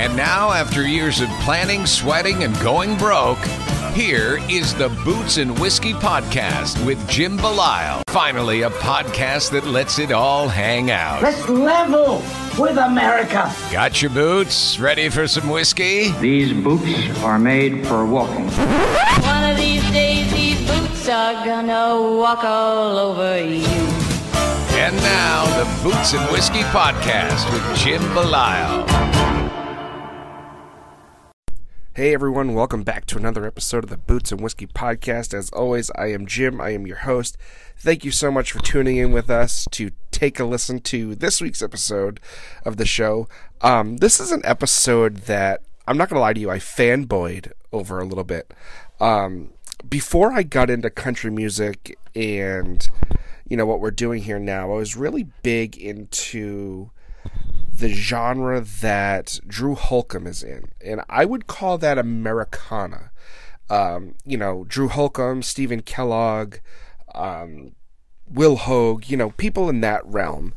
And now, after years of planning, sweating, and going broke, here is the Boots and Whiskey Podcast with Jim Belisle. Finally, a podcast that lets it all hang out. Let's level with America. Got your boots? Ready for some whiskey? These boots are made for walking. One of these days, these boots are gonna walk all over you. And now, the Boots and Whiskey Podcast with Jim Belisle. Hey everyone, welcome back to another episode of the Boots and Whiskey Podcast. As always, I am Jim, I am your host. Thank you so much for tuning in with us to take a listen to this week's episode of the show. This is an episode that, I'm not going to lie to you, I fanboyed over a little bit. Before I got into country music and, you know, what we're doing here now, I was really big into the genre that Drew Holcomb is in, and I would call that Americana. Drew Holcomb, Stephen Kellogg, Will Hoge, people in that realm.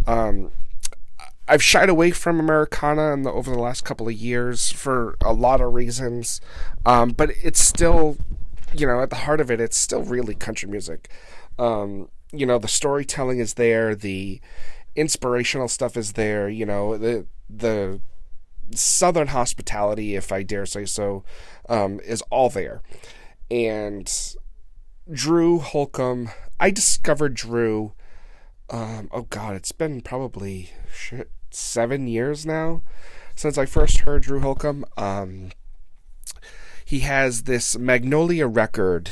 I've shied away from Americana over the last couple of years for a lot of reasons, but it's still, at the heart of it, it's still really country music. The storytelling is there, the inspirational stuff is there, the Southern hospitality, if I dare say so, is all there. And Drew Holcomb, I discovered Drew, it's been probably 7 years now since I first heard Drew Holcomb. He has this Magnolia record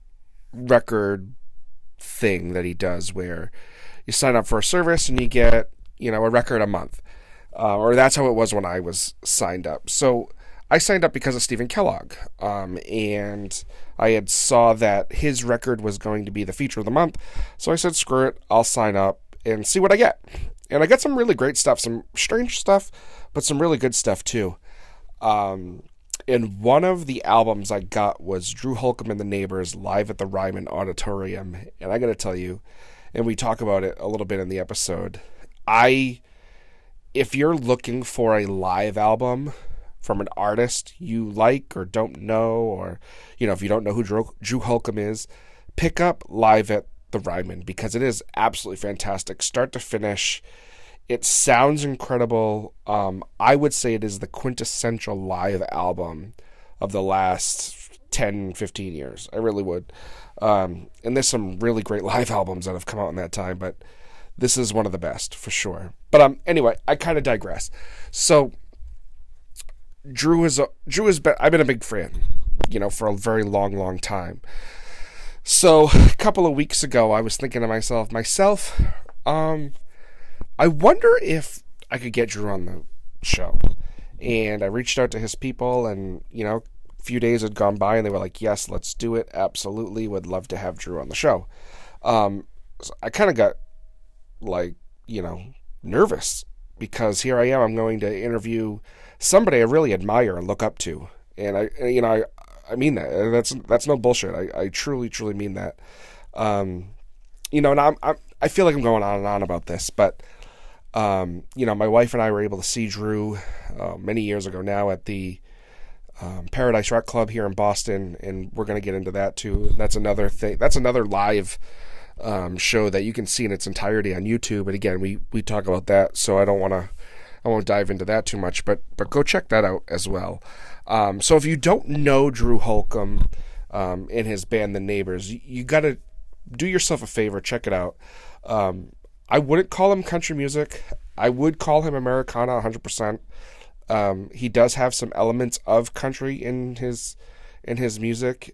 thing that he does where you sign up for a service and you get, a record a month. Or that's how it was when I was signed up. So I signed up because of Stephen Kellogg. And I had saw that his record was going to be the feature of the month. So I said, screw it, I'll sign up and see what I get. And I got some really great stuff, some strange stuff, but some really good stuff too. And one of the albums I got was Drew Holcomb and the Neighbors live at the Ryman Auditorium. And I got to tell you, and we talk about it a little bit in the episode, if you're looking for a live album from an artist you like or don't know, or, if you don't know who Drew Holcomb is, pick up Live at the Ryman, because it is absolutely fantastic, start to finish. It sounds incredible. I would say it is the quintessential live album of the last 10, 15 years. I really would. And there's some really great live albums that have come out in that time, but this is one of the best for sure. But anyway, I kind of digress. So Drew has been, I've been a big fan, for a very long, long time. So a couple of weeks ago, I was thinking to myself, I wonder if I could get Drew on the show. And I reached out to his people, and, a few days had gone by, and they were like, yes, let's do it. Absolutely. Would love to have Drew on the show. So I kind of got, nervous, because here I am. I'm going to interview somebody I really admire and look up to. And I mean that. That's no bullshit. I truly, truly mean that. And I feel like I'm going on and on about this, but my wife and I were able to see Drew many years ago now at the Paradise Rock Club here in Boston, and we're going to get into that too. That's another thing. That's another live show that you can see in its entirety on YouTube. And again, we talk about that, so I won't dive into that too much, but go check that out as well. So if you don't know Drew Holcomb and his band The Neighbors, you got to do yourself a favor, check it out. I wouldn't call him country music. I would call him Americana 100%. He does have some elements of country in his music.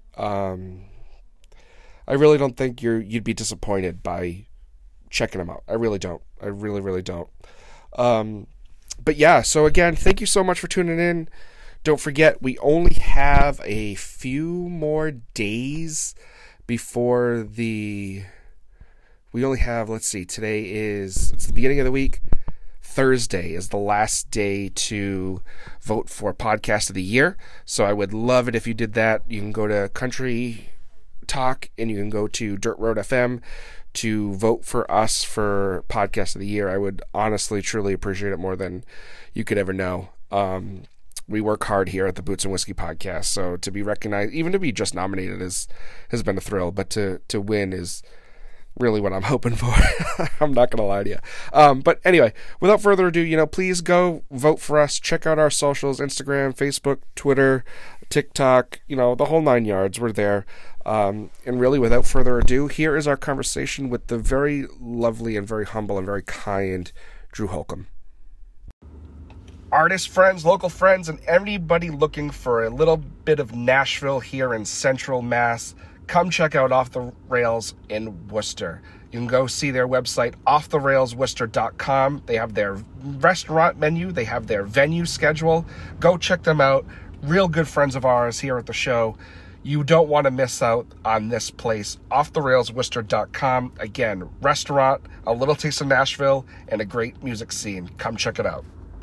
I really don't think you'd be disappointed by checking him out. I really don't. I really, really don't. But yeah, so again, thank you so much for tuning in. Don't forget, we only have a few more days before we only have, let's see, it's the beginning of the week. Thursday is the last day to vote for Podcast of the Year. So I would love it if you did that. You can go to Country Talk and you can go to Dirt Road FM to vote for us for Podcast of the Year. I would honestly, truly appreciate it more than you could ever know. We work hard here at the Boots and Whiskey podcast, so to be recognized, even to be just nominated, has been a thrill. But to win is really what I'm hoping for. I'm not going to lie to you. But anyway, without further ado, please go vote for us. Check out our socials, Instagram, Facebook, Twitter, TikTok, the whole 9 yards. We're there. And really, without further ado, here is our conversation with the very lovely and very humble and very kind Drew Holcomb. Artist friends, local friends, and anybody looking for a little bit of Nashville here in Central Mass, come check out Off the Rails in Worcester. You can go see their website, offtherailsworcester.com. They have their restaurant menu. They have their venue schedule. Go check them out. Real good friends of ours here at the show. You don't want to miss out on this place, offtherailsworcester.com. Again, restaurant, a little taste of Nashville, and a great music scene. Come check it out.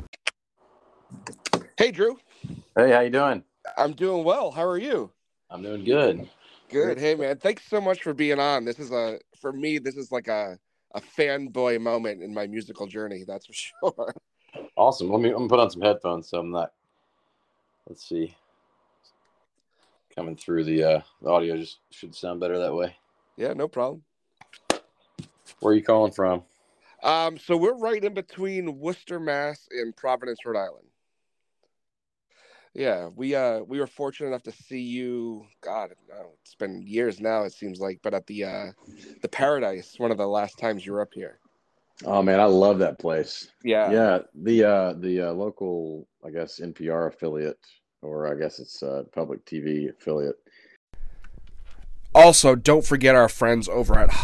Hey, Drew. Hey, how you doing? I'm doing well. How are you? I'm doing good. Good. Hey, man. Thanks so much for being on. For me, this is like a fanboy moment in my musical journey. That's for sure. Awesome. I'm gonna put on some headphones so I'm not. Let's see. Coming through the audio just should sound better that way. Yeah, no problem. Where are you calling from? So we're right in between Worcester, Mass, and Providence, Rhode Island. Yeah, we were fortunate enough to see you. God, it's been years now. It seems like, but at the Paradise, one of the last times you were up here. Oh man, I love that place. Yeah. The local, I guess, NPR affiliate, or I guess it's public TV affiliate. Also, don't forget our friends over at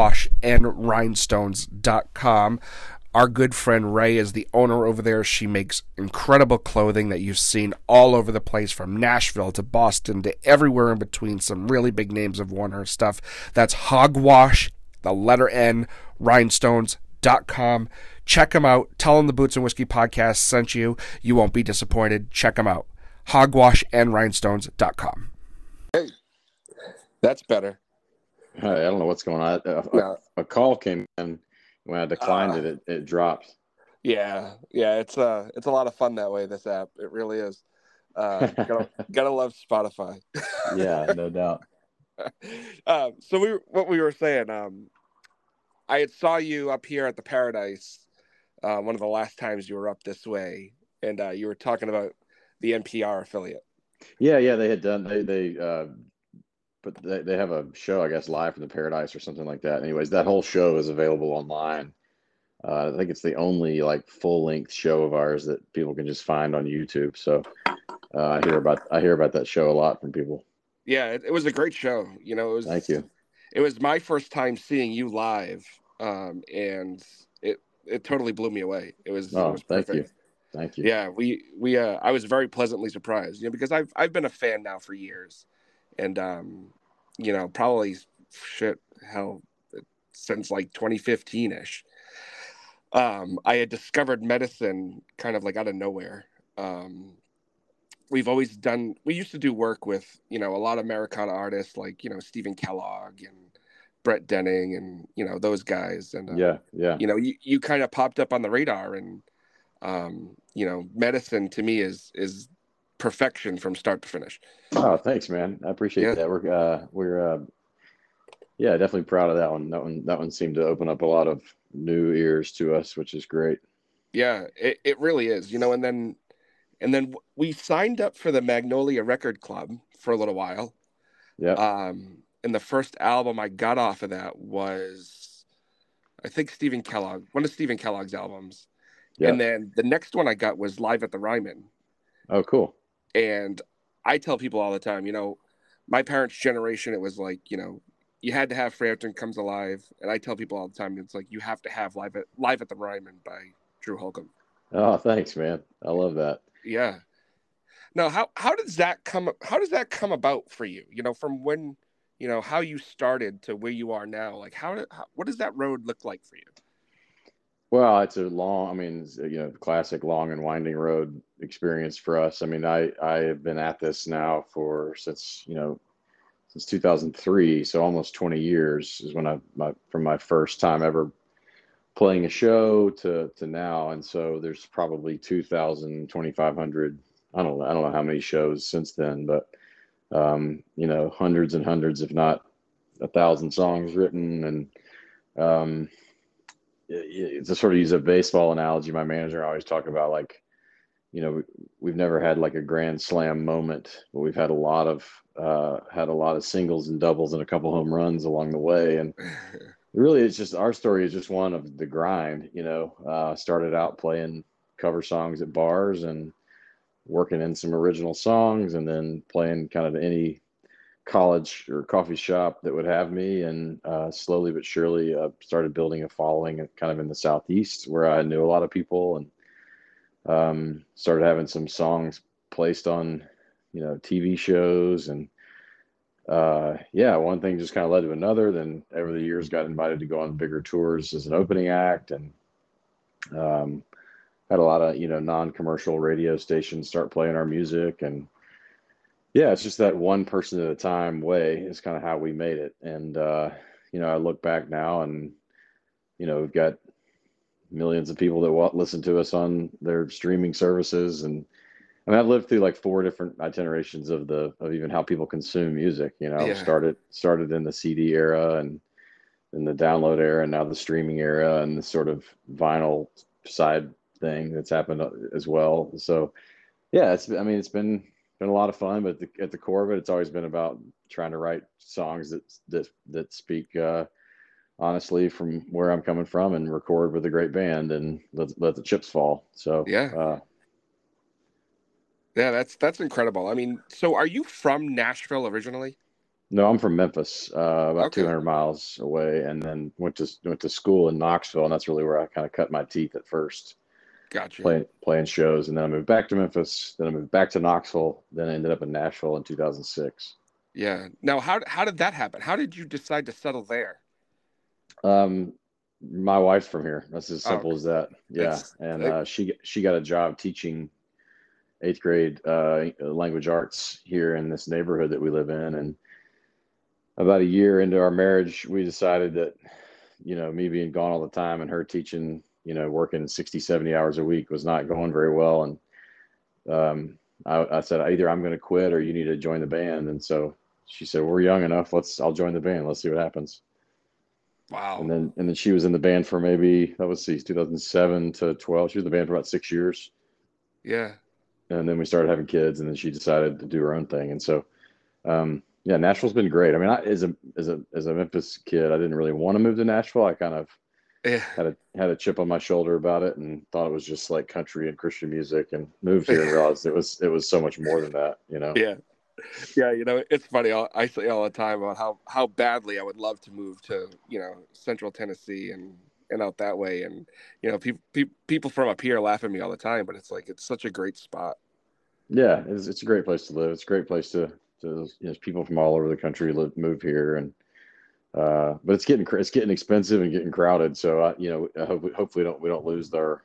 hogwashandrhinestones.com. Our good friend Ray is the owner over there. She makes incredible clothing that you've seen all over the place, from Nashville to Boston to everywhere in between. Some really big names have worn her stuff. That's Hogwash, the letter N, rhinestones.com. Check them out. Tell them the Boots and Whiskey podcast sent you. You won't be disappointed. Check them out. Hogwashandrhinestones.com. Hey, that's better. I don't know what's going on. A call came in. When I declined it dropped. Yeah, it's a lot of fun that way. This app, it really is. Gotta love Spotify. Yeah, no doubt. So what we were saying, I had saw you up here at the Paradise, one of the last times you were up this way, and you were talking about the NPR affiliate. Yeah, they had done but they have a show, I guess, live from the Paradise or something like that. Anyways, that whole show is available online. I think it's the only full-length show of ours that people can just find on YouTube. So I hear about that show a lot from people. Yeah, it was a great show. Thank you. It was my first time seeing you live, and it totally blew me away. It was perfect. Thank you. Yeah, I was very pleasantly surprised, because I've been a fan now for years. And, probably since 2015-ish. I had discovered medicine kind of out of nowhere. We used to do work with, a lot of Americana artists Stephen Kellogg and Brett Denning and, those guys. And, you kind of popped up on the radar, and, medicine to me is perfection from start to finish. Oh, thanks, man. I appreciate that. We're definitely proud of that one. That one seemed to open up a lot of new ears to us, which is great. Yeah, it really is. And then we signed up for the Magnolia Record Club for a little while. Yeah. And the first album I got off of that was, I think, Stephen Kellogg, one of Stephen Kellogg's albums. Yeah. And then the next one I got was Live at the Ryman. Oh, cool. And I tell people all the time, my parents' generation, it was you had to have Frampton Comes Alive. And I tell people all the time, it's you have to have Live at the Ryman by Drew Holcomb. Oh, thanks, man. I love that. Yeah. Now, how does that come about for you? From when, how you started to where you are now, what does that road look like for you? Well, it's classic long and winding road experience for us. I have been at this now since 2003. So almost 20 years is when from my first time ever playing a show to now. And so there's probably 2,000, 2,500. I don't know how many shows since then, but hundreds and hundreds, if not 1,000 songs written. And to sort of use a baseball analogy, my manager always talk about, like, we've never had like a grand slam moment, but we've had a lot of singles and doubles and a couple home runs along the way. And really, it's just, our story is just one of the grind. Started out playing cover songs at bars and working in some original songs, and then playing kind of any college or coffee shop that would have me, and slowly but surely started building a following kind of in the Southeast, where I knew a lot of people, and started having some songs placed on TV shows. And one thing just kind of led to another. Then over the years got invited to go on bigger tours as an opening act, and had a lot of non-commercial radio stations start playing our music. And it's just that one person at a time way is kind of how we made it. And I look back now, and we've got millions of people that listen to us on their streaming services. And I mean, I've lived through like 4 different itinerations of even how people consume music. Started in the CD era, and in the download era, and now the streaming era, and the sort of vinyl side thing that's happened as well. So it's been a lot of fun, but at the core of it, it's always been about trying to write songs that speak honestly from where I'm coming from, and record with a great band, and let the chips fall. So that's incredible. I mean, so are you from Nashville originally? No, I'm from Memphis, about 200 miles away, and then went to school in Knoxville, and that's really where I kind of cut my teeth at first. Gotcha. Playing shows, and then I moved back to Memphis, then I moved back to Knoxville, then I ended up in Nashville in 2006. Yeah. Now, how did that happen? How did you decide to settle there? My wife's from here. That's as simple as that. Yeah. She got a job teaching 8th grade language arts here in this neighborhood that we live in. And about a year into our marriage, we decided that, me being gone all the time and her teaching, working 60, 70 hours a week was not going very well. And I said, either I'm going to quit or you need to join the band. And so she said, we're young enough. I'll join the band. Let's see what happens. Wow. And then she was in the band for maybe, 2007 to 12. She was in the band for about 6 years. Yeah. And then we started having kids, and then she decided to do her own thing. And so, Nashville's been great. I mean, as a Memphis kid, I didn't really want to move to Nashville. I kind of had a chip on my shoulder about it, and thought it was just like country and Christian music, and moved here and realized it was so much more than that. Yeah. Yeah, it's funny. I say all the time about how badly I would love to move to, Central Tennessee and out that way. And, people from up here laugh at me all the time, but it's like, it's such a great spot. Yeah, it's a great place to live. It's a great place to people from all over the country move here. And, but it's getting expensive and getting crowded. So, hopefully we don't lose our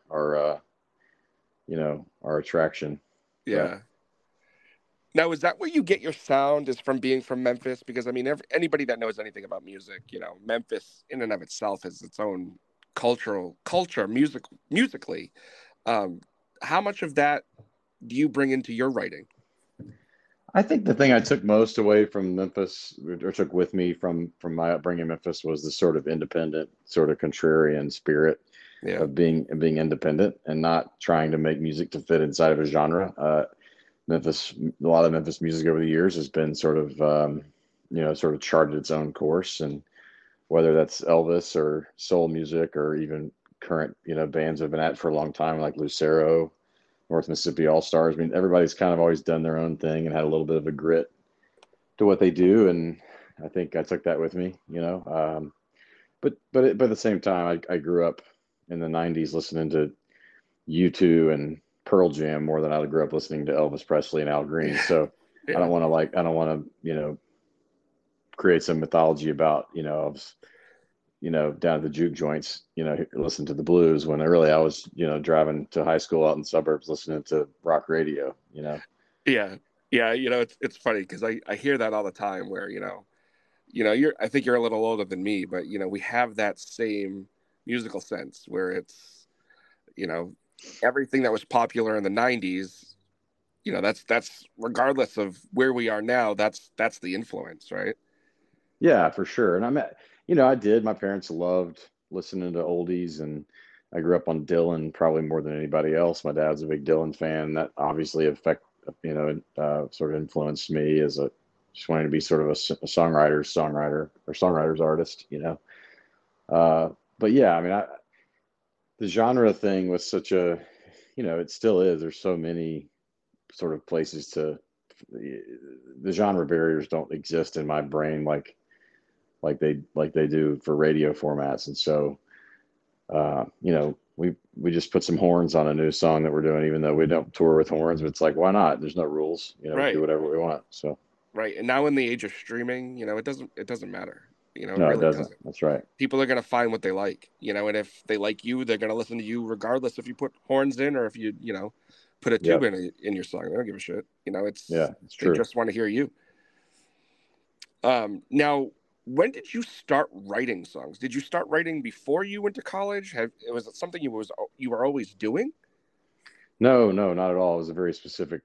attraction. Yeah. But, now, is that where you get your sound, is from being from Memphis? Because, I mean, anybody that knows anything about music, Memphis in and of itself has its own culture musically. How much of that do you bring into your writing? I think the thing I took most away from Memphis, or took with me from my upbringing in Memphis, was the sort of independent, sort of contrarian spirit of being independent and not trying to make music to fit inside of a genre. Memphis, a lot of Memphis music over the years has been sort of charted its own course, and whether that's Elvis or soul music, or even current, bands have been at it for a long time, like Lucero, North Mississippi All Stars. I mean, everybody's kind of always done their own thing and had a little bit of a grit to what they do, and I think I took that with me, But at the same time, I grew up in the '90s listening to U2 and Pearl Jam more than I grew up listening to Elvis Presley and Al Green. So I don't want to create some mythology about, down at the juke joints, listen to the blues, when I was, driving to high school out in the suburbs listening to rock radio, Yeah. Yeah. It's funny because I hear that all the time where, I think you're a little older than me, but, we have that same musical sense, where it's, everything that was popular in the 90s, that's regardless of where we are now, that's the influence, right? Yeah, for sure. And my parents loved listening to oldies, and I grew up on Dylan probably more than anybody else. My dad's a big Dylan fan. That obviously sort of influenced me as just wanting to be sort of a songwriter's artist, but yeah, the genre thing was such a, it still is. There's so many sort of places the genre barriers don't exist in my brain like they do for radio formats. And so, we just put some horns on a new song that we're doing, even though we don't tour with horns, but it's like, why not? There's no rules, we Right. do whatever we want. So, right. And now in the age of streaming, it doesn't matter. It no, really it doesn't. That's right. People are going to find what they like, and if they like you, they're going to listen to you regardless if you put horns in or if you, put a tube in your song. They don't give a shit. It's true. They just want to hear you. Now, when did you start writing songs? Did you start writing before you went to college? Was it something you were always doing? No, not at all. It was a very specific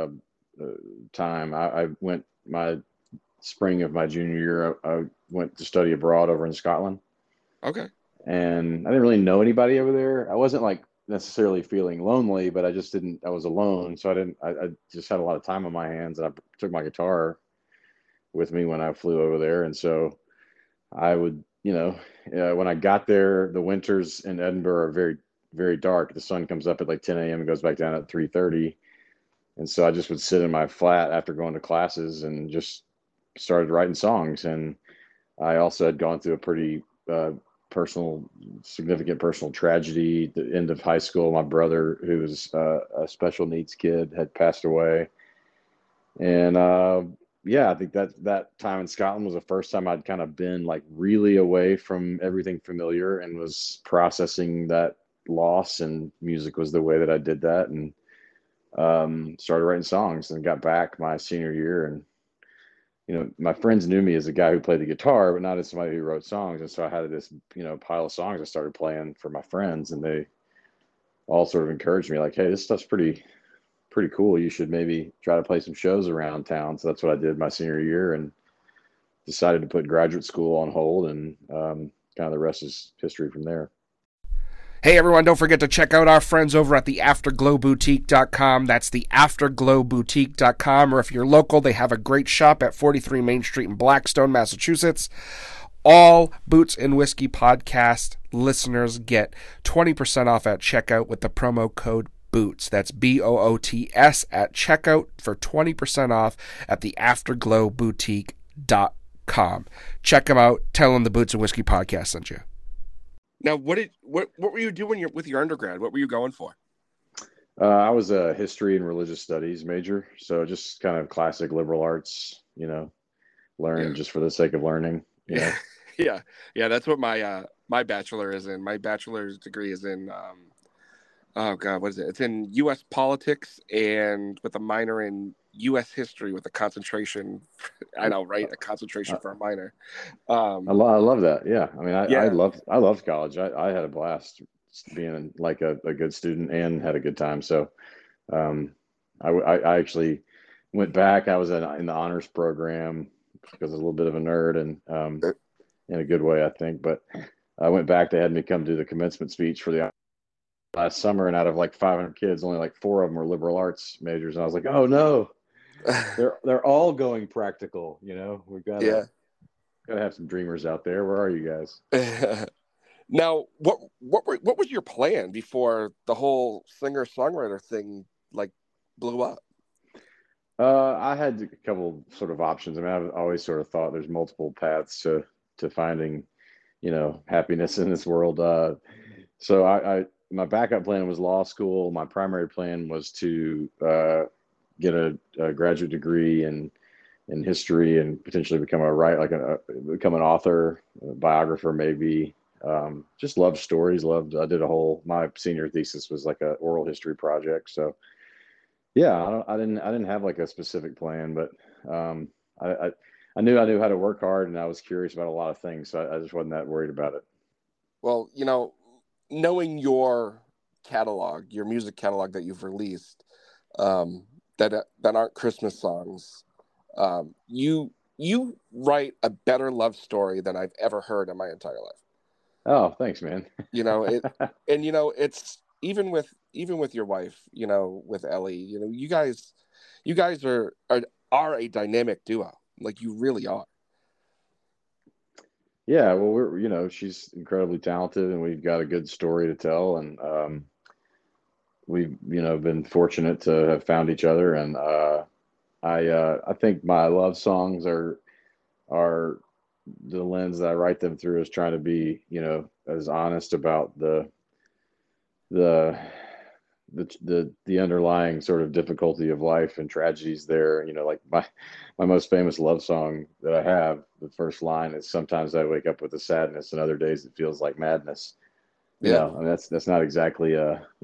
time. I went my spring of my junior year. I went to study abroad over in Scotland. Okay. And I didn't really know anybody over there. I wasn't like necessarily feeling lonely, but I was alone. So I just had a lot of time on my hands, and I took my guitar with me when I flew over there. And so I would, when I got there, the winters in Edinburgh are very, very dark. The sun comes up at like 10 a.m. and goes back down at 3:30. And so I just would sit in my flat after going to classes and just started writing songs. And I also had gone through a pretty significant personal tragedy at the end of high school. My brother, who was a special needs kid, had passed away. And I think that time in Scotland was the first time I'd kind of been like really away from everything familiar and was processing that loss, and music was the way that I did that. And started writing songs, and got back my senior year, and my friends knew me as a guy who played the guitar, but not as somebody who wrote songs. And so I had this, pile of songs I started playing for my friends, and they all sort of encouraged me like, hey, this stuff's pretty cool. You should maybe try to play some shows around town. So that's what I did my senior year, and decided to put graduate school on hold, and kind of the rest is history from there. Hey everyone, don't forget to check out our friends over at the AfterglowBoutique.com. That's the AfterglowBoutique.com, or if you're local, they have a great shop at 43 Main Street in Blackstone, Massachusetts. All Boots and Whiskey podcast listeners get 20% off at checkout with the promo code BOOTS. That's BOOTS at checkout for 20% off at the AfterglowBoutique.com. Check them out. Tell them the Boots and Whiskey podcast sent you. Now, what were you doing with your undergrad? What were you going for? I was a history and religious studies major, so just kind of classic liberal arts, learn just for the sake of learning. Yeah. That's what my bachelor is in. My bachelor's degree is in what is it? It's in U.S. politics, and with a minor in U.S. history with a concentration. I know, right? A concentration for a minor. I love that. Yeah. I loved college. I had a blast being like a good student and had a good time. So, I actually went back. I was in the honors program because I was a little bit of a nerd, and in a good way, I think. But I went back. They had me come do the commencement speech for the last summer, and out of like 500 kids, only like 4 of them were liberal arts majors. And I was like, oh no. They're all going practical, We've got to have some dreamers out there. Where are you guys? Now, what was your plan before the whole singer-songwriter thing blew up? I had a couple sort of options. I've always sort of thought there's multiple paths to finding, happiness in this world. So my backup plan was law school. My primary plan was to get a graduate degree in history and potentially become become an author, a biographer, maybe. Just loved stories. My senior thesis was like an oral history project. So yeah, I didn't have like a specific plan, but I knew how to work hard, and I was curious about a lot of things. So I just wasn't that worried about it. Well, knowing your catalog, your music catalog that you've released, that aren't Christmas songs, you write a better love story than I've ever heard in my entire life. Oh, thanks, man. It's even with your wife, with Ellie, you guys are a dynamic duo. Like, you really are. Yeah, well, she's incredibly talented, and we've got a good story to tell, and we've been fortunate to have found each other, and I think my love songs are the lens that I write them through is trying to be as honest about the the underlying sort of difficulty of life and tragedies there. Like my most famous love song that I have, the first line is, "Sometimes I wake up with a sadness, and other days it feels like madness." Yeah. I mean, that's not exactly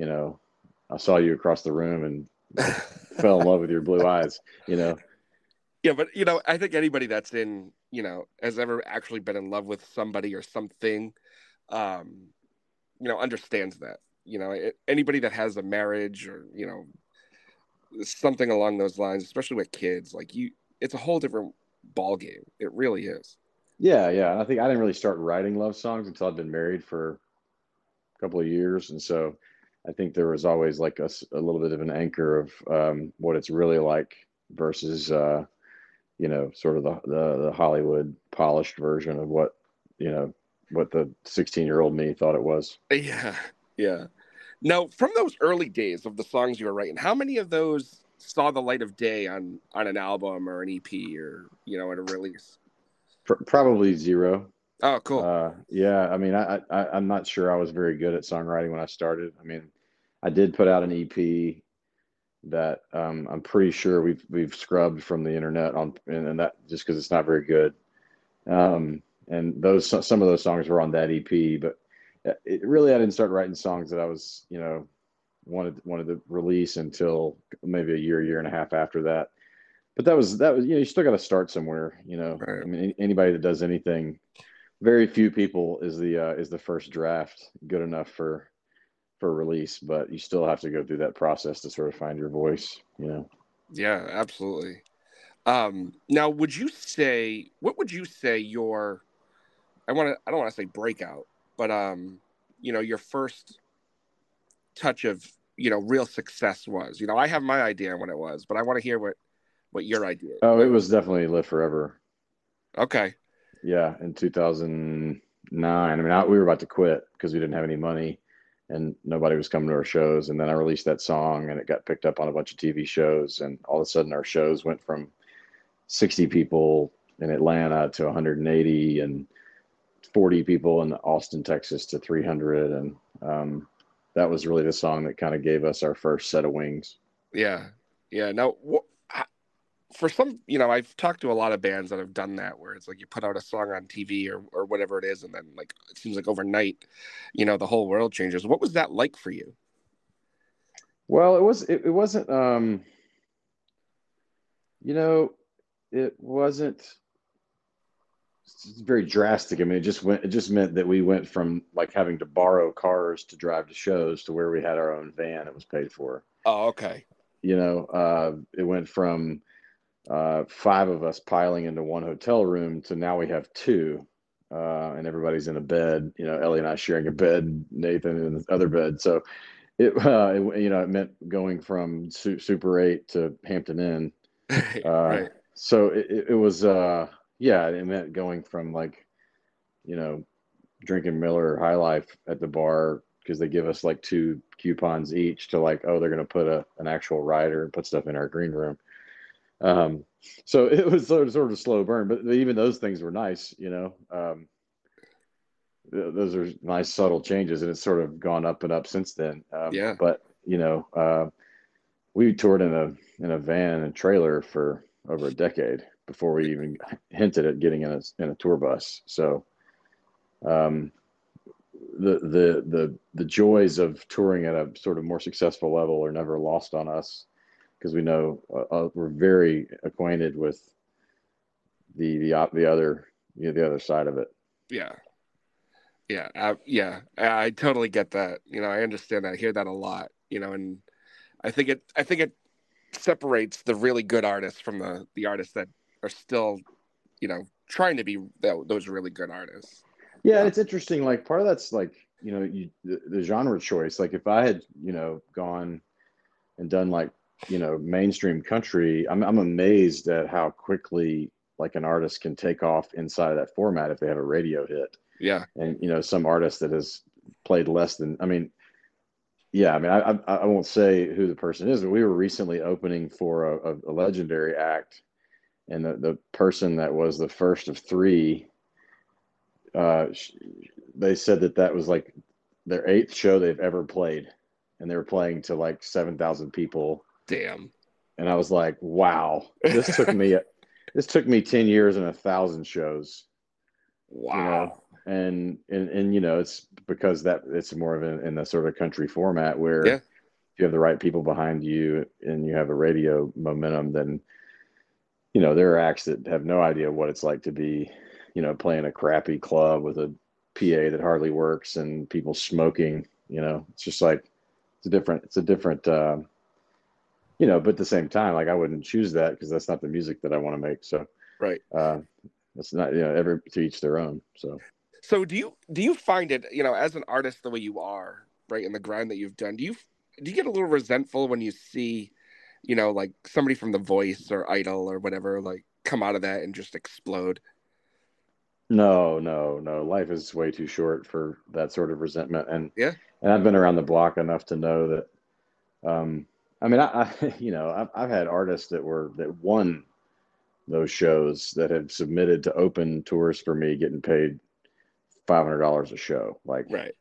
I saw you across the room and fell in love with your blue eyes. Yeah, but I think anybody that's has ever actually been in love with somebody or something, understands that. Anybody that has a marriage or something along those lines, especially with kids, it's a whole different ball game. It really is. Yeah, yeah. And I think I didn't really start writing love songs until I'd been married for a couple of years, and so I think there was always like a little bit of an anchor of what it's really like versus sort of the Hollywood polished version of what the 16-year-old me thought it was. Yeah, yeah. Now, from those early days of the songs you were writing, how many of those saw the light of day on an album or an EP or at a release? Probably zero. Oh, cool. Yeah, I mean, I'm not sure I was very good at songwriting when I started. I mean, I did put out an EP that I'm pretty sure we've scrubbed from the internet and that just because it's not very good. And some of those songs were on that EP, but I didn't start writing songs that I was wanted to release until maybe a year and a half after that. But that was you still got to start somewhere. Right. I mean, anybody that does anything, very few people is the first draft good enough for release, but you still have to go through that process to sort of find your voice. Yeah, absolutely. Now, what would you say your, I don't want to say breakout, but your first touch of real success was? I have my idea on what it was, but I want to hear what your idea is. Oh, it was definitely Live Forever. Okay. Yeah, in 2009. I mean, we were about to quit because we didn't have any money and nobody was coming to our shows. And then I released that song and it got picked up on a bunch of TV shows. And all of a sudden our shows went from 60 people in Atlanta to 180 and 40 people in Austin, Texas to 300. And that was really the song that kind of gave us our first set of wings. Yeah. Yeah. Now, for some, I've talked to a lot of bands that have done that, where it's like you put out a song on TV or whatever it is, and then it seems like overnight, the whole world changes. What was that like for you? Well, it wasn't, it wasn't very drastic. I mean, it just meant that we went from having to borrow cars to drive to shows to where we had our own van that was paid for. Oh, okay. It went from 5 of us piling into one hotel room to now we have 2, and everybody's in a bed. Ellie and I sharing a bed, Nathan in the other bed. So it meant going from Super 8 to Hampton Inn. Right. So it was it meant going from drinking Miller High Life at the bar because they give us 2 coupons each to they're going to put an actual rider and put stuff in our green room. So it was sort of a slow burn, but even those things were nice. Those are nice subtle changes, and it's sort of gone up and up since then. Yeah. But we toured in a van and trailer for over a decade before we even hinted at getting in a tour bus. So the joys of touring at a sort of more successful level are never lost on us, because we know we're very acquainted with the other side of it. Yeah. Yeah, I totally get that. I understand that. I hear that a lot. And I think it separates the really good artists from the artists that are still, trying to be those really good artists. Yeah, and it's interesting. Like part of that's like, the genre choice. Like if I had, gone and done like, mainstream country, I'm amazed at how quickly like an artist can take off inside of that format if they have a radio hit. Yeah, And some artist that has played less than, I mean, yeah, I mean, I won't say who the person is, but we were recently opening for a legendary act, and the person that was the first of three, uh, they said that was like their eighth show they've ever played, and they were playing to like 7,000 people. damn. And I was like, wow, this took me 10 years and 1,000 shows. Wow. And it's because that it's more of in the sort of country format where Yeah. if you have the right people behind you and you have a radio momentum, then there are acts that have no idea what it's like to be playing a crappy club with a PA that hardly works and people smoking. It's just like it's a different but at the same time, like I wouldn't choose that because that's not the music that I want to make. So Right. it's not, every to each their own. So do you find it, as an artist the way you are, right, in the grind that you've done, do you get a little resentful when you see, like somebody from The Voice or Idol or whatever, like come out of that and just explode? No, no, no. Life is way too short for that sort of resentment. And Yeah. I've been around the block enough to know that. I mean, I've had artists that won those shows that have submitted to open tours for me, getting paid $500 a show. Like, Right.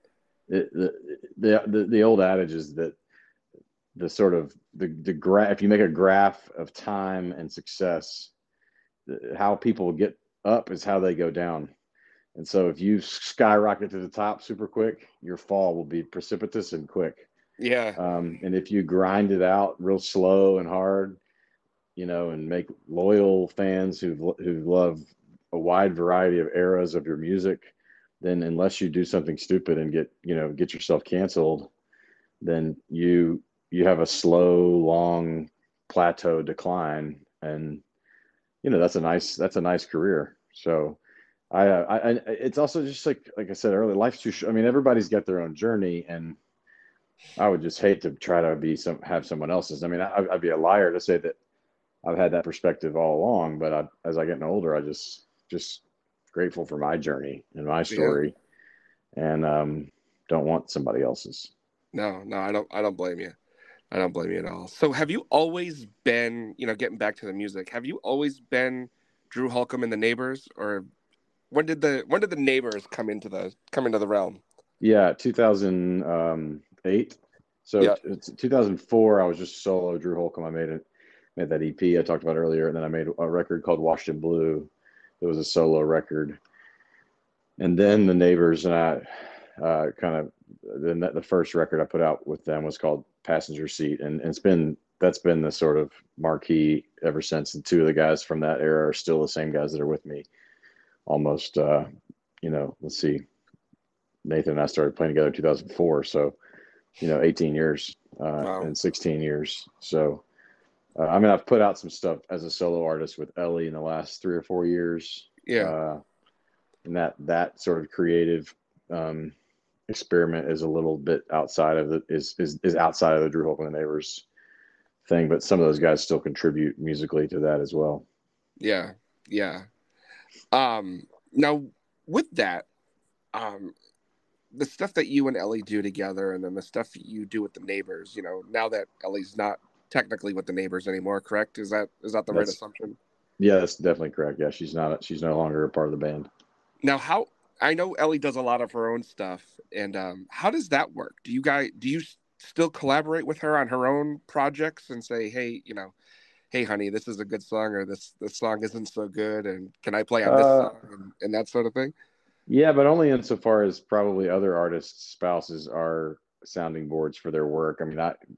the old adage is that the sort of the graph. If you make a graph of time and success, how people get up is how they go down. And so if you skyrocket to the top super quick, your fall will be precipitous and quick. Yeah. And if you grind it out real slow and hard, and make loyal fans who love a wide variety of eras of your music, then unless you do something stupid and get yourself canceled, then you have a slow, long plateau decline. And that's a nice career. So I it's also just like I said earlier, life's too short. I mean, everybody's got their own journey, and I would just hate to try to have someone else's. I mean, I'd be a liar to say that I've had that perspective all along, but as I get older, I just grateful for my journey and my story, and don't want somebody else's. No, I don't blame you. I don't blame you at all. So have you always been, getting back to the music, have you always been Drew Holcomb and the Neighbors, or when did the Neighbors come into the realm? Yeah, 2008. So it's 2004. I was just solo Drew Holcomb. I made that EP I talked about earlier, and then I made a record called Washed in Blue. It was a solo record, and then the Neighbors and I the first record I put out with them was called Passenger Seat, and that's been the sort of marquee ever since. And two of the guys from that era are still the same guys that are with me almost. Let's see, Nathan and I started playing together in 2004, so 18 years Wow. and 16 years. So I mean, I've put out some stuff as a solo artist with Ellie in the last 3 or 4 years. Yeah. And that sort of creative experiment is a little bit outside of outside of the Drew Holcomb and the Neighbors thing, but some of those guys still contribute musically to that as well. Yeah. Yeah. Now with that, the stuff that you and Ellie do together, and then the stuff you do with the Neighbors, now that Ellie's not technically with the Neighbors anymore, correct? Is that the right assumption? Yeah, that's definitely correct. Yeah, she's no longer a part of the band. Now, I know Ellie does a lot of her own stuff, and how does that work? Do you still collaborate with her on her own projects and say, hey, hey, honey, this is a good song, or this song isn't so good, and can I play on this song, and that sort of thing? Yeah, but only insofar as probably other artists' spouses are sounding boards for their work. I mean,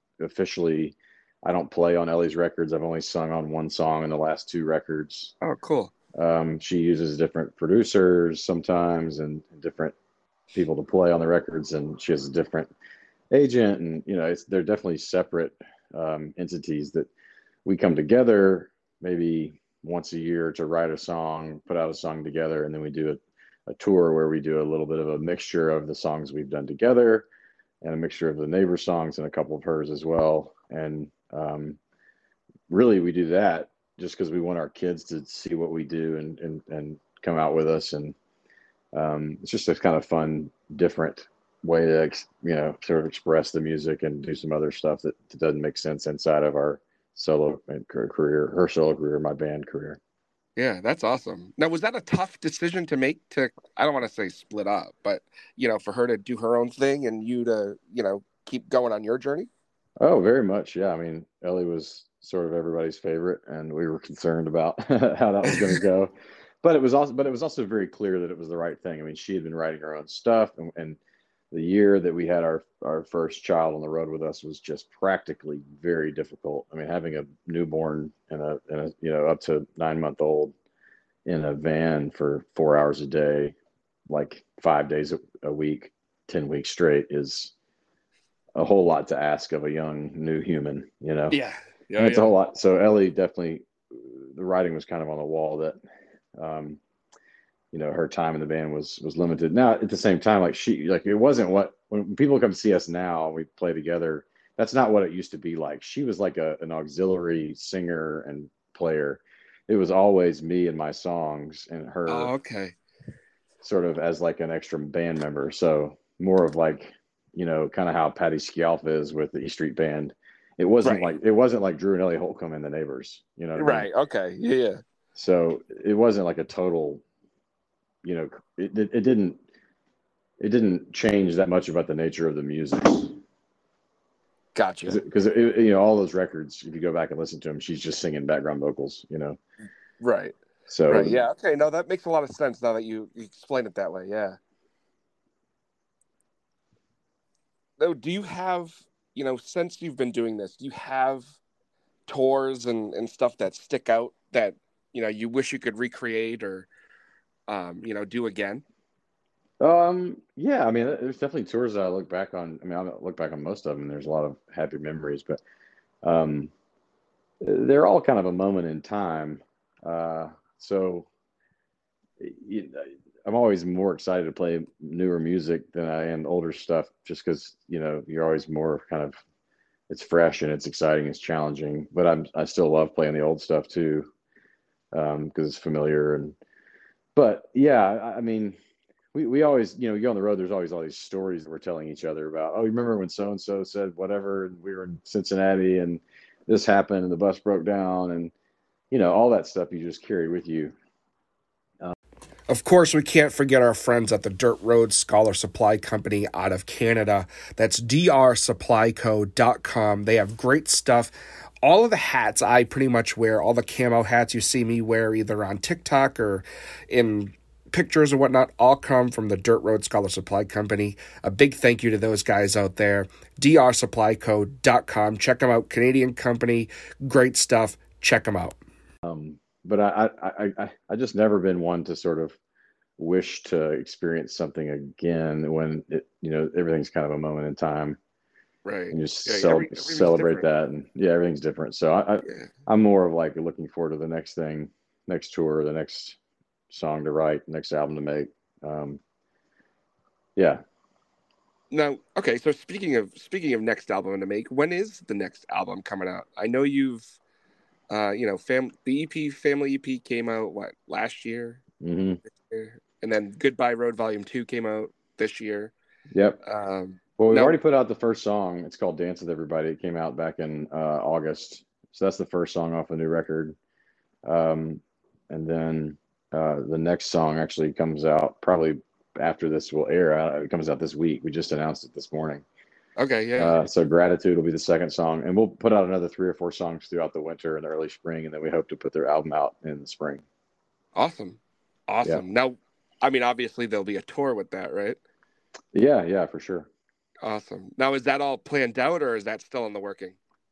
I don't play on Ellie's records. I've only sung on one song in the last 2 records. Oh, cool. She uses different producers sometimes and different people to play on the records, and she has a different agent, and they're definitely separate entities that we come together maybe once a year to write a song, put out a song together, and then we do a tour where we do a little bit of a mixture of the songs we've done together and a mixture of the neighbor songs and a couple of hers as well. And really, we do that just because we want our kids to see what we do and come out with us. And it's just a kind of fun, different way to sort of express the music and do some other stuff that doesn't make sense inside of our solo career, her solo career, my band career. Yeah, that's awesome. Now, was that a tough decision to make I don't want to say split up, but, for her to do her own thing and you to, keep going on your journey? Oh, very much. Yeah. I mean, Ellie was sort of everybody's favorite, and we were concerned about how that was going to go. But it was also very clear that it was the right thing. I mean, she had been writing her own stuff, and the year that we had our first child on the road with us was just practically very difficult. I mean, having a newborn and a up to 9-month-old in a van for 4 hours a day, like 5 days a week, 10 weeks straight, is a whole lot to ask of a young new human, Yeah. It's a whole lot. So Ellie definitely, the writing was kind of on the wall that, her time in the band was limited. Now, at the same time, it wasn't when people come to see us now, we play together. That's not what it used to be like. She was like an auxiliary singer and player. It was always me and my songs, and her sort of as like an extra band member. So more of like, kind of how Patty Scialfa is with the E Street Band. It wasn't like Drew and Ellie Holcomb and the Neighbors, Right. Okay. Yeah. So it wasn't like a total, it didn't change that much about the nature of the music. Gotcha. Because all those records, if you go back and listen to them, she's just singing background vocals, Right. So right. Yeah. Okay. No, that makes a lot of sense now that you explain it that way. Yeah. So, do you have, since you've been doing this, do you have tours and stuff that stick out that you wish you could recreate or do again? Yeah, I mean, there's definitely tours that I look back on. I mean, I look back on most of them. There's a lot of happy memories, but they're all kind of a moment in time. So I'm always more excited to play newer music than I am older stuff, just because you're always more kind of, it's fresh and it's exciting, it's challenging. But I still love playing the old stuff too, because it's familiar. But yeah, I mean, we always, you go on the road, there's always all these stories that we're telling each other about. Oh, you remember when so and so said whatever, and we were in Cincinnati and this happened and the bus broke down, and all that stuff you just carry with you. Of course, we can't forget our friends at the Dirt Road Scholar Supply Company out of Canada. That's drsupplyco.com. They have great stuff. All of the hats I pretty much wear, all the camo hats you see me wear either on TikTok or in pictures or whatnot, all come from the Dirt Road Scholar Supply Company. A big thank you to those guys out there. drsupplyco.com. Check them out. Canadian company. Great stuff. Check them out. But I just never been one to sort of wish to experience something again when everything's kind of a moment in time. Right. And just celebrate that. And everything's different. So I'm more of like looking forward to the next thing, next tour, the next song to write, next album to make. Now, okay. So speaking of next album to make, when is the next album coming out? I know you've, the EP, Family EP came out last year? Mm-hmm. And then Goodbye Road Volume 2 came out this year. Yep. Well, we've already put out the first song. It's called Dance with Everybody. It came out back in August. So that's the first song off the new record. And then the next song actually comes out probably after this will air. It comes out this week. We just announced it this morning. Okay, yeah. So Gratitude will be the second song. And we'll put out another 3 or 4 songs throughout the winter and the early spring. And then we hope to put their album out in the spring. Awesome. Yeah. Now, I mean, obviously there'll be a tour with that, right? Yeah, for sure. Awesome. Now, is that all planned out, or is that still in the working?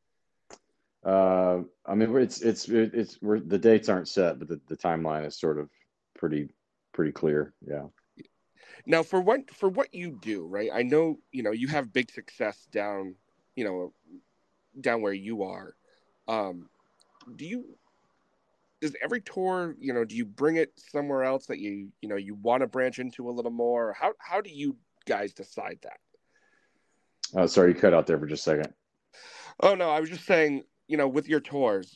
I mean, the dates aren't set, but the timeline is sort of pretty clear. Yeah. Now, for what you do, right? I know, you have big success down, you know, down where you are. Um, do you does every tour, do you bring it somewhere else that you want to branch into a little more? Or how do you guys decide that? Sorry, you cut out there for just a second. Oh no, I was just saying, with your tours,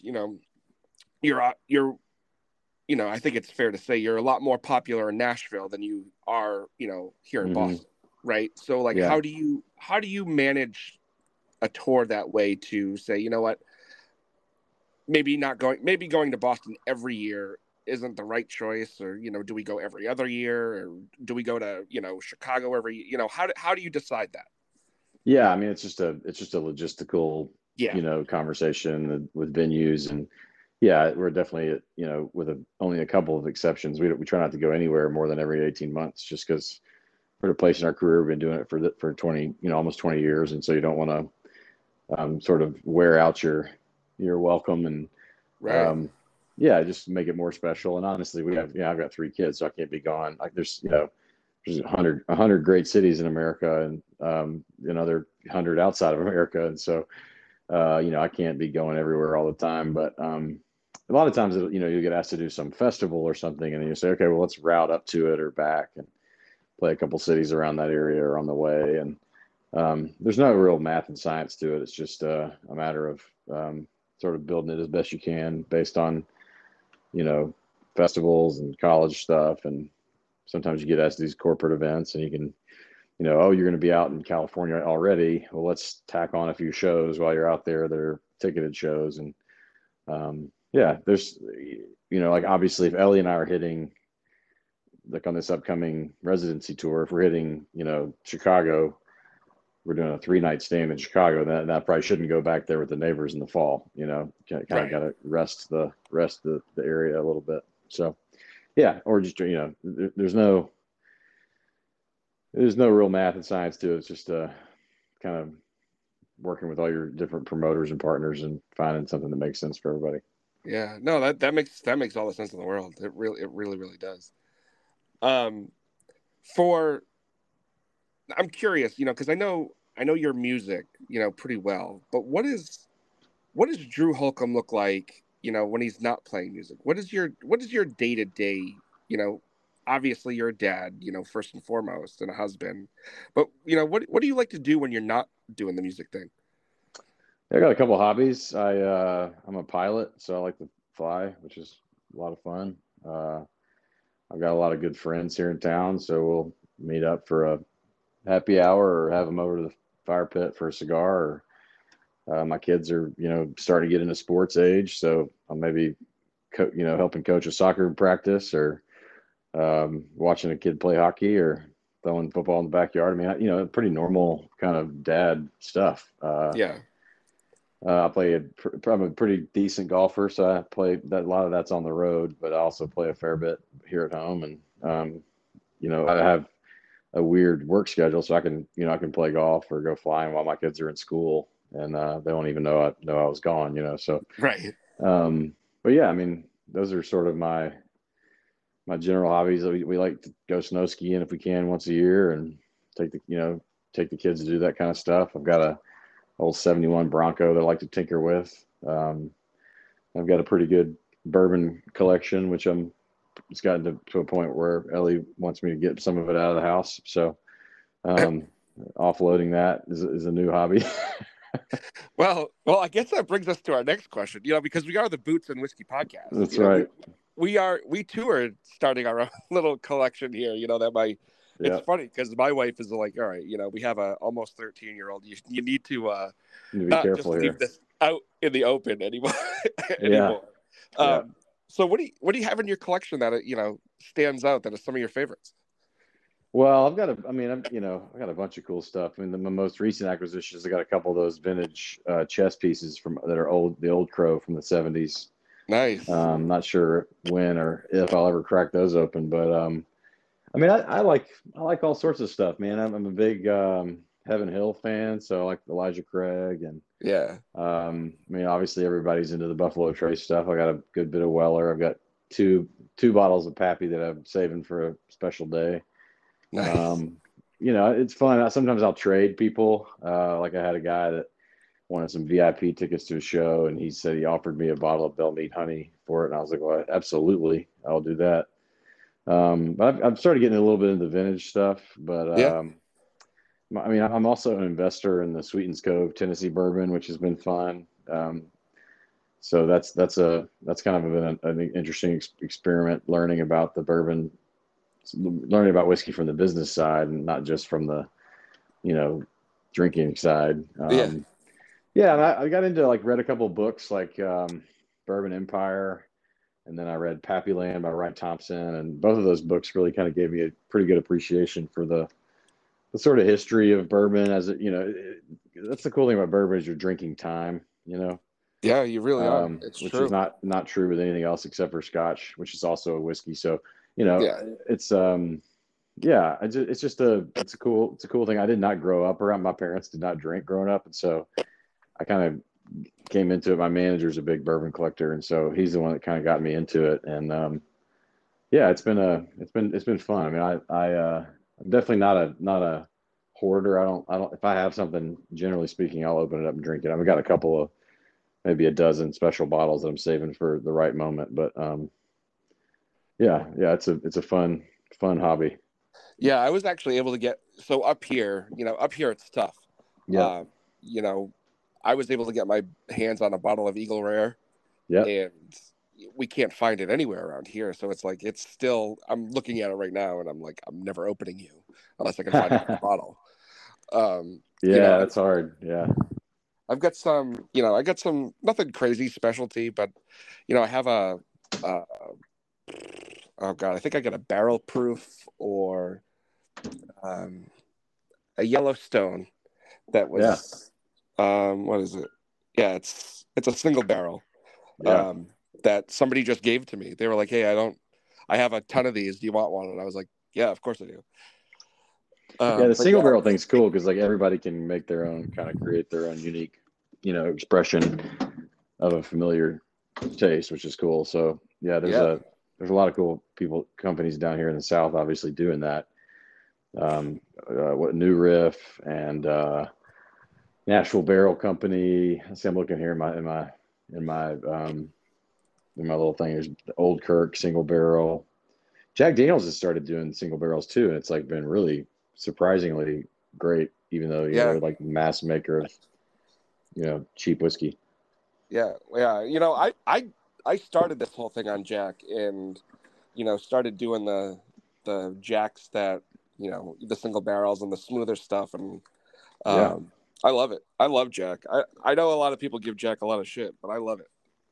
you're I think it's fair to say you're a lot more popular in Nashville than you are, here in Boston, right? So like, Yeah. how do you manage a tour that way to say, you know what, maybe going to Boston every year isn't the right choice, or do we go every other year, or do we go to Chicago every, how do you decide that? Yeah, I mean, it's just a logistical, Yeah. Conversation with venues, and yeah, we're definitely, with only a couple of exceptions, we try not to go anywhere more than every 18 months, just because we're at a place in our career we've been doing it for 20, almost 20 years, and so you don't want to sort of wear out your welcome, and Right. yeah, just make it more special. And honestly, I've got 3 kids, so I can't be gone. Like there's 100 great cities in America, and another 100 outside of America, and so I can't be going everywhere all the time. But a lot of times, you get asked to do some festival or something, and then you say, okay, well, let's route up to it or back and play a couple cities around that area or on the way. And there's no real math and science to it. It's just a matter of sort of building it as best you can based on festivals and college stuff. And sometimes you get asked to these corporate events, and you can, oh, you're going to be out in California already. Well, let's tack on a few shows while you're out there that are ticketed shows. And yeah, there's, like obviously if Ellie and I are hitting, like on this upcoming residency tour, if we're hitting, Chicago, we're doing a 3-night stand in Chicago, that probably shouldn't go back there with the neighbors in the fall, kind of Right. got to rest the area a little bit. So yeah, or just, there's no real math and science to it. It's just kind of working with all your different promoters and partners and finding something that makes sense for everybody. Yeah, no, that makes all the sense in the world. It really does. I'm curious, because I know your music, pretty well, but what does Drew Holcomb look like, when he's not playing music? What is your day to day? Obviously you're a dad, first and foremost, and a husband, but what do you like to do when you're not doing the music thing? I got a couple hobbies. I'm a pilot, so I like to fly, which is a lot of fun. I've got a lot of good friends here in town, so we'll meet up for a happy hour or have them over to the fire pit for a cigar. Or my kids are, starting to get into sports age, so I'm maybe, helping coach a soccer practice, or watching a kid play hockey, or throwing football in the backyard. I mean, pretty normal kind of dad stuff. Yeah. I'm a pretty decent golfer, so I play that. A lot of that's on the road, but I also play a fair bit here at home. And I have a weird work schedule, so I can play golf or go flying while my kids are in school, and they don't even know I was gone. So Right. But yeah, I mean, those are sort of my general hobbies. We like to go snow skiing if we can once a year, and take the kids to do that kind of stuff. I've got a old 71 Bronco that I like to tinker with. I've got a pretty good bourbon collection, which it's gotten to a point where Ellie wants me to get some of it out of the house. So offloading that is a new hobby. Well, I guess that brings us to our next question, because we are the Boots and Whiskey podcast. That's right. We too are starting our own little collection here, it's funny because my wife is like, all right, we have a almost 13-year-old. You need to be not careful just here. leave this out in the open anymore. Yeah. So what do you have in your collection that stands out, that is some of your favorites? Well, I've got a bunch of cool stuff. I mean, my most recent acquisitions, I got a couple of those vintage chess pieces that are the old Crow from the 70s. Nice. Not sure when or if I'll ever crack those open, but I mean, I like all sorts of stuff, man. I'm a big Heaven Hill fan, so I like Elijah Craig, and yeah. I mean, obviously everybody's into the Buffalo Trace stuff. I got a good bit of Weller. I've got two bottles of Pappy that I'm saving for a special day. Nice. It's fun. Sometimes I'll trade people. Like I had a guy that wanted some VIP tickets to a show, and he said he offered me a bottle of Bell Mead Honey for it, and I was like, "Well, absolutely, I'll do that." But I've started getting a little bit into vintage stuff, but Yeah. I'm also an investor in the Sweetens Cove Tennessee bourbon, which has been fun. So that's kind of an interesting experiment, learning about the bourbon, learning about whiskey from the business side, and not just from the drinking side. Yeah. Yeah, and I got into read a couple of books like Bourbon Empire, and then I read Pappyland by Wright Thompson, and both of those books really kind of gave me a pretty good appreciation for the sort of history of bourbon. That's the cool thing about bourbon is you're drinking time, Yeah, you really are. It's which true. is not true with anything else except for Scotch, which is also a whiskey. So, Yeah. it's yeah, it's a cool thing. I did not grow up around, my parents did not drink growing up, and so I kind of came into it. My manager's a big bourbon collector, and so he's the one that kind of got me into it. And yeah, it's been fun. I mean, I'm definitely not a hoarder. I don't if I have something, generally speaking, I'll open it up and drink it. I've got a couple of maybe a dozen special bottles that I'm saving for the right moment. But yeah, it's a fun hobby. Yeah, I was actually able to get so up here. Up here it's tough. Yeah, You know, I was able to get my hands on a bottle of Eagle Rare, yeah, and we can't find it anywhere around here. So it's like it's still. I'm looking at it right now, and I'm like, I'm never opening you unless I can find a bottle. yeah. That's hard. Yeah, I've got some. I got some nothing crazy specialty, but I have a. Oh God, I think I got a barrel proof or a Yellowstone that was what is it? Yeah, it's a single barrel yeah. that somebody just gave to me. They were like, "Hey, I have a ton of these. Do you want one?" And I was like, "Yeah, of course I do." Yeah, the But single yeah, barrel thing's cool because everybody can make their own, kind of create their own unique, expression of a familiar taste, which is cool. So yeah, there's a lot of cool companies down here in the South, obviously doing that. What New Riff and Nashville Barrel Company. I see, I'm looking here in my little thing. There's Old Kirk single barrel. Jack Daniels has started doing single barrels too, and it's been really surprisingly great, even though yeah, they're like mass maker of cheap whiskey. yeah. I started this whole thing on Jack, and started doing the Jacks that the single barrels and the smoother stuff, and Yeah, I love it. I love Jack. I know a lot of people give Jack a lot of shit, but I love it.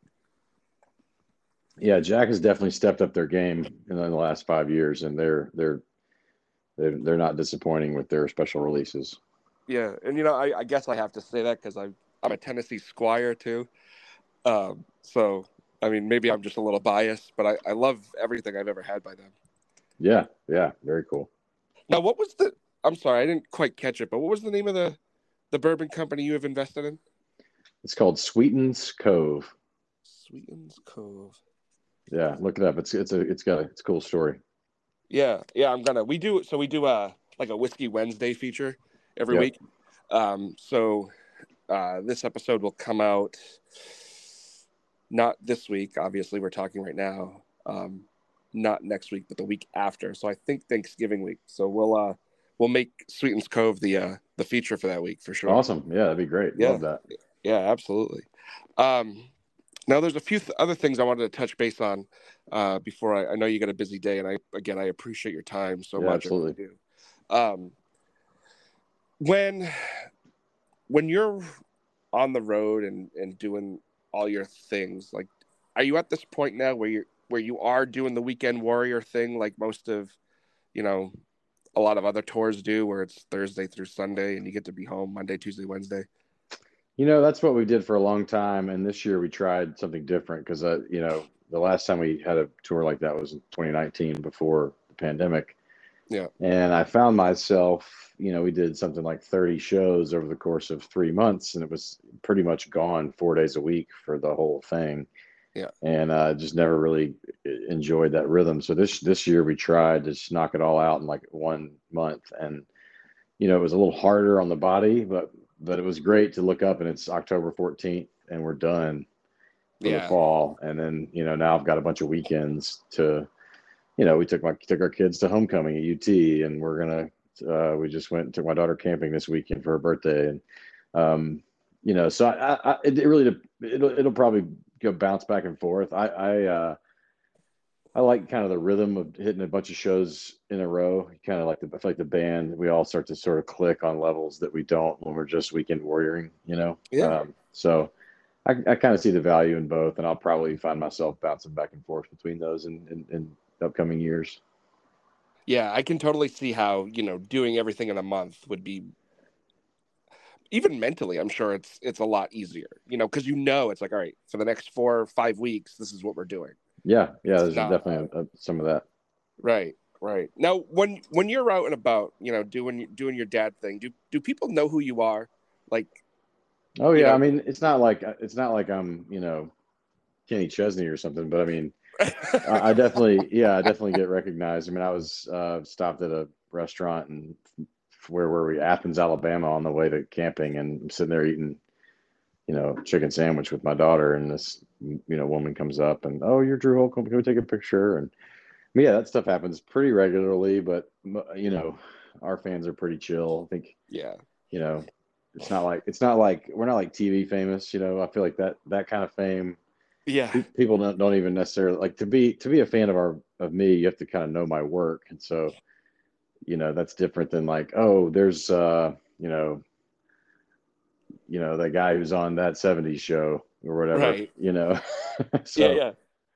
yeah. Jack has definitely stepped up their game in the last 5 years, and they're not disappointing with their special releases. Yeah, and I guess I have to say that because I'm a Tennessee Squire too. So I mean, maybe I'm just a little biased, but I love everything I've ever had by them. Yeah, yeah. Very cool. Now, what was the? I'm sorry, I didn't quite catch it, but what was the name of the bourbon company you have invested in? It's called Sweetens Cove. Sweetens Cove. Yeah, look it up. It's a cool story. Yeah, we do like a Whiskey Wednesday feature every Yep. week. So this episode will come out not this week. Obviously, we're talking right now. Not next week, but the week after. So I think Thanksgiving week. So we'll make Sweetens Cove the feature for that week for sure. Awesome. Yeah, that'd be great. Yeah. Love that. Yeah, absolutely. Now there's a few other things I wanted to touch base on before I know you got a busy day, and I appreciate your time so Yeah, much. absolutely. I really do. When you're on the road and doing all your things, like, are you at this point now where you are doing the weekend warrior thing like most of a lot of other tours do, where it's Thursday through Sunday and you get to be home Monday, Tuesday, Wednesday? That's what we did for a long time, and this year we tried something different because the last time we had a tour like that was in 2019 before the pandemic. Yeah. And I found myself, we did something like 30 shows over the course of 3 months, and it was pretty much gone 4 days a week for the whole thing. Yeah. And just never really enjoyed that rhythm. So this year we tried to just knock it all out in like 1 month, and it was a little harder on the body, but it was great to look up and it's October 14th and we're done for the Yeah. fall. And then now I've got a bunch of weekends to we took our kids to homecoming at UT, and we're gonna we just went and took my daughter camping this weekend for her birthday, and so it'll probably go bounce back and forth. I like kind of the rhythm of hitting a bunch of shows in a row. Kind of like I feel like the band, we all start to sort of click on levels that we don't when we're just weekend warrioring, Yeah. So I kind of see the value in both, and I'll probably find myself bouncing back and forth between those in upcoming years. Yeah, I can totally see how, doing everything in a month would be, even mentally, I'm sure it's a lot easier, because it's like, all right, for the next 4 or 5 weeks, this is what we're doing. Yeah, there's not, definitely some of that. Right. Now, when you're out and about, doing your dad thing, do people know who you are? Like, oh yeah, I mean, it's not like I'm, Kenny Chesney or something, but I mean, I definitely get recognized. I mean, I was stopped at a restaurant and where were we? Athens, Alabama, on the way to camping, and I'm sitting there eating, chicken sandwich with my daughter, and this, woman comes up and, oh, you're Drew Holcomb, can we take a picture? And yeah, that stuff happens pretty regularly, but our fans are pretty chill. I think, yeah, it's not like we're not like TV famous. I feel like that kind of fame. Yeah. People don't even necessarily like to be a fan of me. You have to kind of know my work, and so that's different than like, oh, there's the guy who's on that '70s show or whatever. Right. So yeah.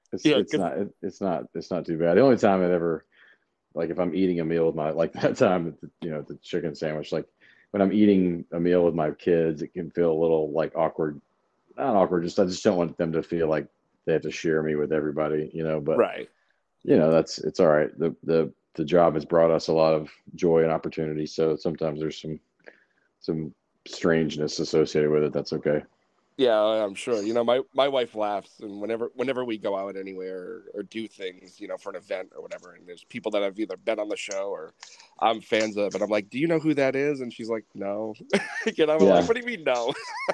It's not too bad. The only time it ever, like, if I'm eating a meal with my, like that time the chicken sandwich, like when I'm eating a meal with my kids, it can feel a little like awkward. Not awkward, I just don't want them to feel like they have to share me with everybody, but right. It's all right. The job has brought us a lot of joy and opportunity. So sometimes there's some strangeness associated with it. That's okay. Yeah, I'm sure. My wife laughs, and whenever we go out anywhere or do things, for an event or whatever, and there's people that have either been on the show or I'm fans of, and I'm like, do you know who that is? And she's like, no. I'm like, what do you mean no?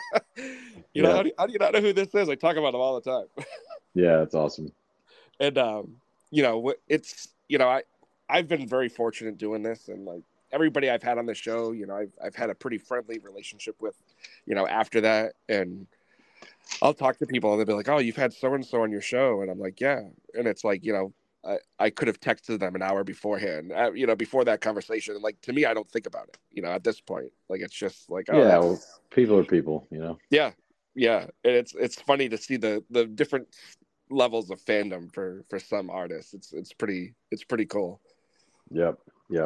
How do you not know who this is? I talk about them all the time. Yeah, that's awesome. And it's I've been very fortunate doing this, and like everybody I've had on the show, I've had a pretty friendly relationship with, after that. And I'll talk to people and they'll be like, oh, you've had so-and-so on your show. And I'm like, yeah. And it's like, I could have texted them an hour beforehand, before that conversation. And like, to me, I don't think about it, at this point. Like, it's just like, oh, yeah, well, people are people, Yeah. Yeah. And it's funny to see the different levels of fandom for some artists. It's pretty cool. Yep.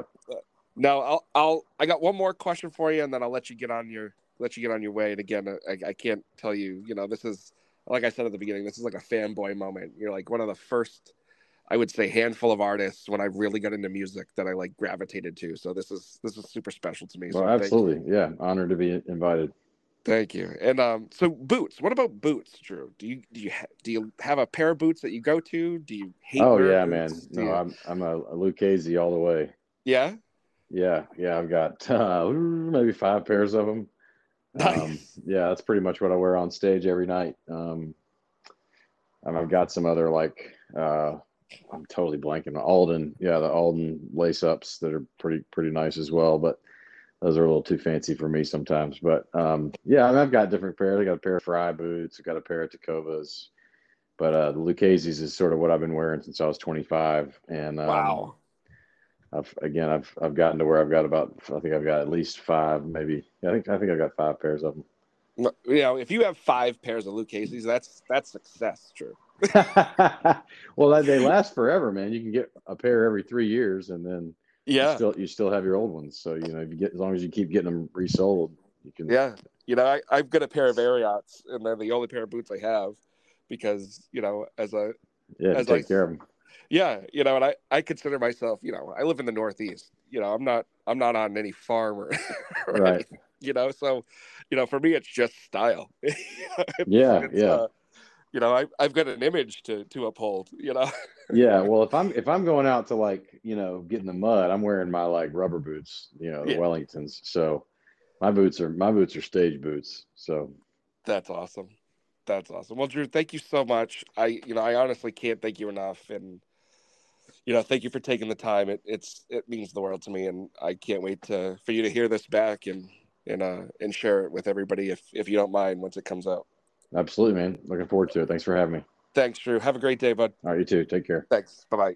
Now I got one more question for you, and then I'll let you get on your way. And again, I can't tell you, this is, like I said at the beginning, this is like a fanboy moment. You're like one of the first, I would say, handful of artists when I really got into music that I like gravitated to. So this is super special to me. Well, so absolutely. Yeah. Honored to be invited. Thank you. And so boots. What about boots, Drew? Do you have a pair of boots that you go to? Do you hate? Oh yeah, man. No, I'm a Lucchese all the way. Yeah. Yeah. I've got maybe 5 pairs of them. Nice. Yeah, that's pretty much what I wear on stage every night. And I've got some other like I'm totally blanking on Alden. Yeah, the Alden lace ups that are pretty nice as well, but those are a little too fancy for me sometimes. But yeah, I mean, I've got different pairs. I got a pair of Frye boots. I got a pair of Tecovas. But the Lucchese's is sort of what I've been wearing since I was 25. And wow. I've gotten to where I've got I think I've got at least 5, maybe. I think I've got 5 pairs of them. If you have 5 pairs of Lucchese's, that's success, Drew. Well, they last forever, man. You can get a pair every 3 years, and then you still have your old ones. So if you get, as long as you keep getting them resold, you can. Yeah, I've got a pair of Ariats, and they're the only pair of boots I have, because take care of them. Yeah, and I consider myself, I live in the Northeast. I'm not on any farm or right. anything, so for me it's just style. Yeah. you know, I've got an image to uphold, you know. Yeah, well, if I'm going out to like, get in the mud, I'm wearing my like rubber boots, the Yeah. Wellingtons. So my boots are stage boots. So That's awesome. That's awesome. Well, Drew, thank you so much. I honestly can't thank you enough, and thank you for taking the time. It means the world to me, and I can't wait for you to hear this back and share it with everybody if you don't mind once it comes out. absolutely, man. Looking forward to it. Thanks for having me. Thanks, Drew. Have a great day, bud. All right, you too. Take care. Thanks. Bye-bye.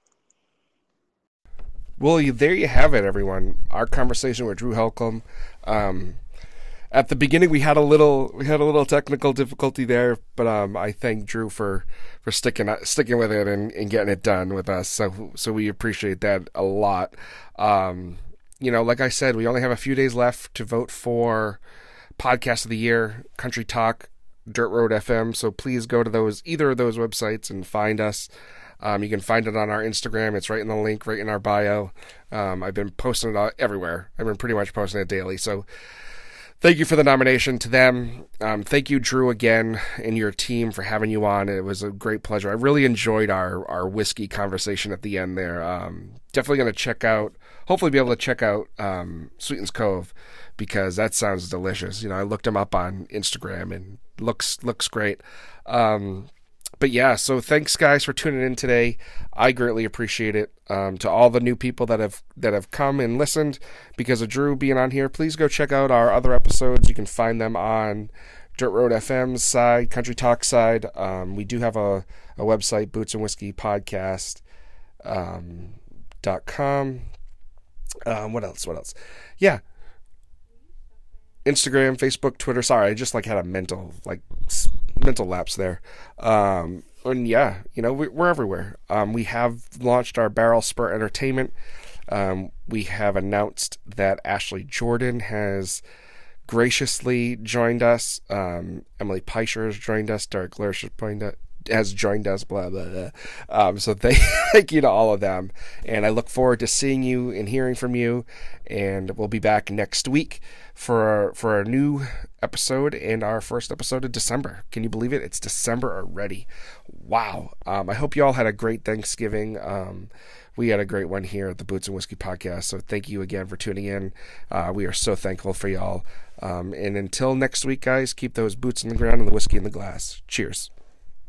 Well, there you have it, everyone. Our conversation with Drew Holcomb. At the beginning, we had a little technical difficulty there, but I thank Drew for sticking with it and getting it done with us. So we appreciate that a lot. Like I said, we only have a few days left to vote for Podcast of the Year, Country Talk, Dirt Road FM. So please go to either of those websites and find us. You can find it on our Instagram. It's right in the link, right in our bio. I've been posting it everywhere. I've been pretty much posting it daily. So thank you for the nomination to them. Thank you, Drew, again, and your team for having you on. It was a great pleasure. I really enjoyed our whiskey conversation at the end there. Definitely going to hopefully be able to check out Sweetens Cove, because that sounds delicious. I looked them up on Instagram and looks great. But yeah, so thanks guys for tuning in today. I greatly appreciate it. To all the new people that have come and listened because of Drew being on here, please go check out our other episodes. You can find them on Dirt Road FM's side, Country Talk side. We do have a website, Boots and Whiskey Podcast .com. What else? Yeah. Instagram, Facebook, Twitter. Sorry, I just had a mental lapse there. And yeah, we're everywhere. We have launched our Barrel Spur Entertainment. We have announced that Ashley Jordan has graciously joined us. Emily Peischer has joined us. Derek Lersch has joined us, blah, blah, blah. So thank you to all of them. And I look forward to seeing you and hearing from you. And we'll be back next week for a new episode and our first episode of December. Can you believe it? It's December already. Wow. I hope you all had a great Thanksgiving. We had a great one here at the Boots and Whiskey Podcast. So thank you again for tuning in. We are so thankful for y'all. And until next week, guys, keep those boots in the ground and the whiskey in the glass. Cheers.